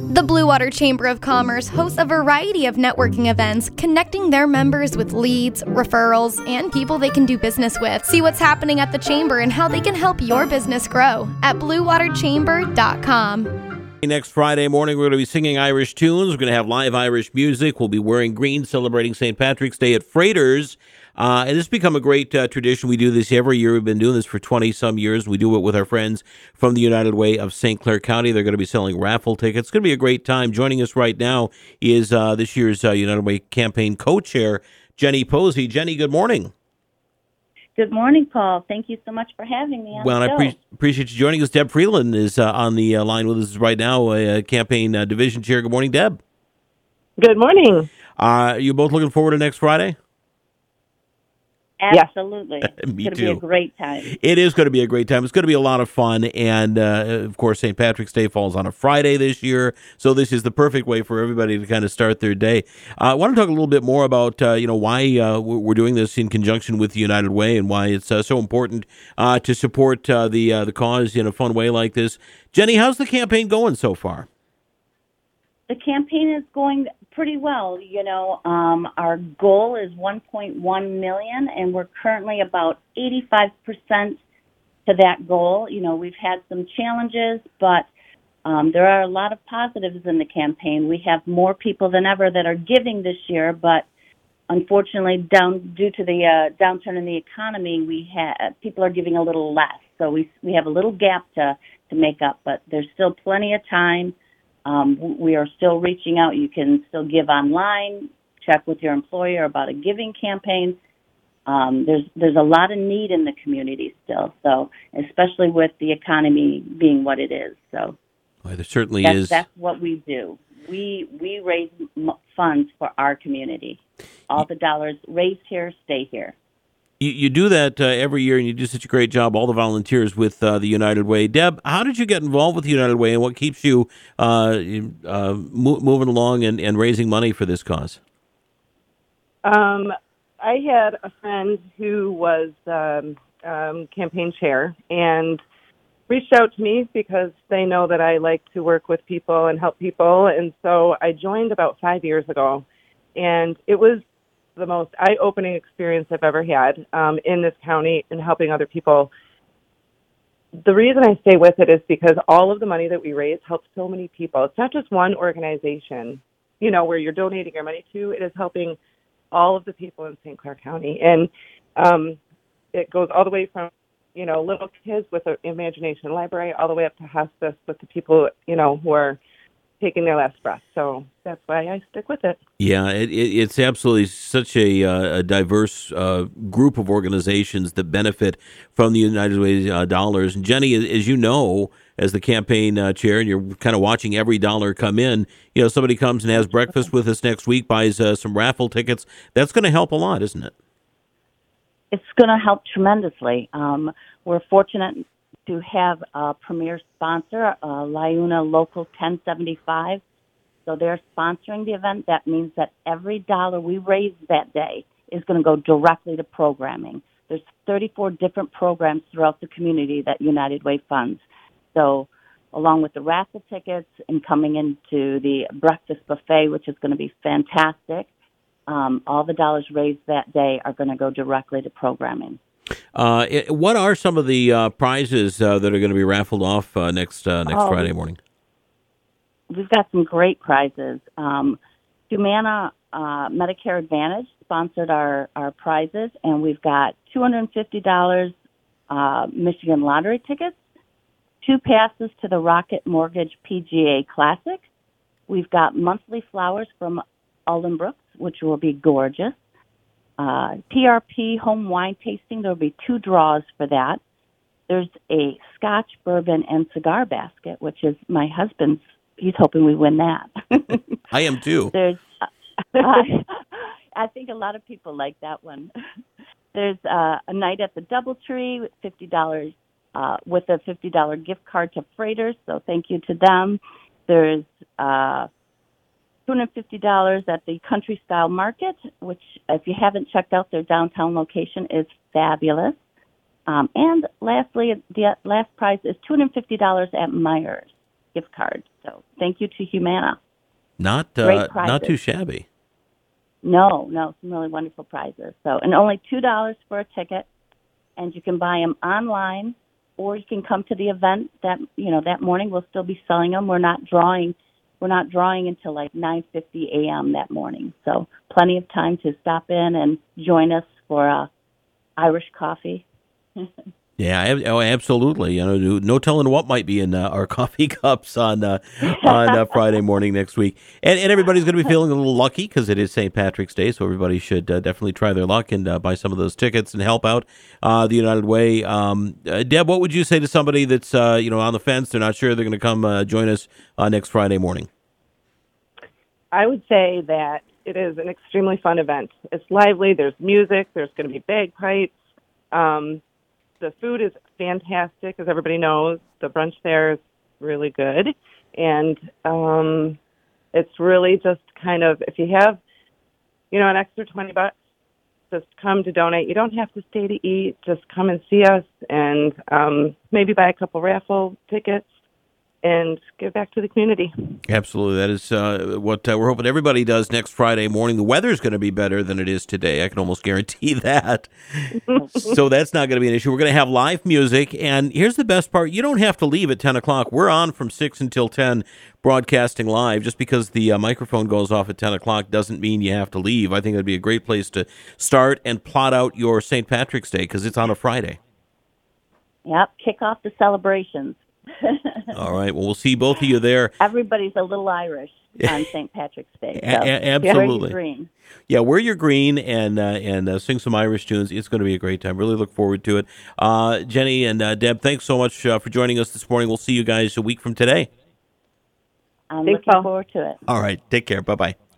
The Blue Water Chamber of Commerce hosts a variety of networking events, connecting their members with leads, referrals, and people they can do business with. See what's happening at the Chamber and how they can help your business grow at bluewaterchamber.com. Next Friday morning, we're going to be singing Irish tunes. We're going to have live Irish music. We'll be wearing green, celebrating St. Patrick's Day at Freighters. And this has become a great tradition. We do this every year. We've been doing this for 20-some years. We do it with our friends from the United Way of St. Clair County. They're going to be selling raffle tickets. It's going to be a great time. Joining us right now is this year's United Way campaign co-chair, Jenny Posey. Jenny, good morning. Good morning, Paul. Thank you so much for having me on the show. I appreciate you joining us. Deb Freeland is on the line with us right now, campaign division chair. Good morning, Deb. Good morning. Are you both looking forward to next Friday? Absolutely. Me it's going to too. be a great time. It is going to be a great time. It's going to be a lot of fun. And, of course, St. Patrick's Day falls on a Friday this year. So this is the perfect way for everybody to kind of start their day. I want to talk a little bit more about, why we're doing this in conjunction with the United Way and why it's so important to support the cause in a fun way like this. Jenny, how's the campaign going so far? The campaign is going pretty well. Our goal is 1.1 million, and we're currently about 85% to that goal. We've had some challenges, but there are a lot of positives in the campaign. We have more people than ever that are giving this year, but unfortunately, due to the downturn in the economy, people are giving a little less. So we have a little gap to make up, but there's still plenty of time. We are still reaching out. You can still give online, check with your employer about a giving campaign. There's a lot of need in the community still, so especially with the economy being what it is. So well, there certainly is. That's what we do. We raise funds for our community. All the dollars raised here stay here. You do that every year, and you do such a great job, all the volunteers with the United Way. Deb, how did you get involved with the United Way, and what keeps you moving along and raising money for this cause? I had a friend who was campaign chair and reached out to me because they know that I like to work with people and help people, and so I joined about 5 years ago, and it was the most eye-opening experience I've ever had in this county and helping other people. The reason I stay with it is because all of the money that we raise helps so many people. It's not just one organization, where you're donating your money to. It is helping all of the people in St. Clair County. And it goes all the way from, little kids with an imagination library all the way up to hospice with the people, who are taking their last breath. So that's why I stick with it. Yeah, it's absolutely such a diverse group of organizations that benefit from the United Way dollars. And Jenny, as you know, as the campaign chair, and you're kind of watching every dollar come in, somebody comes and has breakfast with us next week, buys some raffle tickets. That's going to help a lot, isn't it? It's going to help tremendously. We're fortunate to have a premier sponsor, LiUNA Local 1075. So they're sponsoring the event. That means that every dollar we raise that day is going to go directly to programming. There's 34 different programs throughout the community that United Way funds. So along with the raffle tickets and coming into the breakfast buffet, which is going to be fantastic, all the dollars raised that day are going to go directly to programming. What are some of the prizes that are going to be raffled off next Friday morning? We've got some great prizes. Humana Medicare Advantage sponsored our prizes, and we've got $250 Michigan Lottery tickets, 2 passes to the Rocket Mortgage PGA Classic. We've got monthly flowers from Alden Brooks, which will be gorgeous. PRP home wine tasting. There will be 2 draws for that. There's a Scotch, bourbon, and cigar basket, which is my husband's. He's hoping we win that. I am too. There's, I think a lot of people like that one. There's a night at the DoubleTree with $50 with a $50 gift card to Freighters. So thank you to them. There's $250 at the Country Style Market, which, if you haven't checked out their downtown location, is fabulous. And lastly, the last prize is $250 at Myers. gift card. So thank you to Humana. Not Great not too prizes. shabby. No, some really wonderful prizes. So, and only $2 for a ticket, and you can buy them online, or you can come to the event that morning. We'll still be selling them. We're not drawing until like 9:50 a.m. that morning. So, plenty of time to stop in and join us for Irish coffee. Yeah, absolutely. No telling what might be in our coffee cups on Friday morning next week. And everybody's going to be feeling a little lucky because it is St. Patrick's Day, so everybody should definitely try their luck and buy some of those tickets and help out the United Way. Deb, what would you say to somebody that's on the fence? They're not sure they're going to come join us next Friday morning. I would say that it is an extremely fun event. It's lively. There's music. There's going to be bagpipes. The food is fantastic, as everybody knows. The brunch there is really good. And it's really just kind of, if you have, an extra $20, just come to donate. You don't have to stay to eat. Just come and see us and maybe buy a couple raffle tickets and give back to the community. Absolutely. That is what we're hoping everybody does next Friday morning. The weather's going to be better than it is today. I can almost guarantee that. So that's not going to be an issue. We're going to have live music. And here's the best part. You don't have to leave at 10 o'clock. We're on from 6 until 10 broadcasting live. Just because the microphone goes off at 10 o'clock doesn't mean you have to leave. I think that'd be a great place to start and plot out your St. Patrick's Day because it's on a Friday. Yep, kick off the celebrations. All right. Well, we'll see both of you there. Everybody's a little Irish on St. Patrick's Day. So Absolutely. wear your green. Yeah, wear your green and sing some Irish tunes. It's going to be a great time. Really look forward to it. Jenny and Deb, thanks so much for joining us this morning. We'll see you guys a week from today. I'm looking forward to it. All right. Take care. Bye-bye.